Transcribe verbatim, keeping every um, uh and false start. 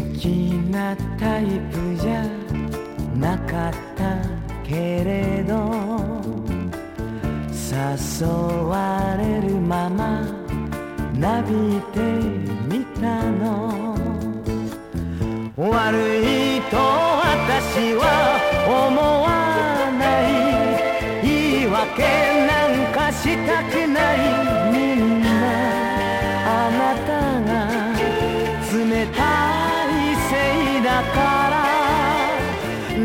きなタイプじゃなかったけれど、誘われるままなびいてみたの。悪いと私は思わない、言い訳なんかしたくない。みんなあなたが冷たいせいだから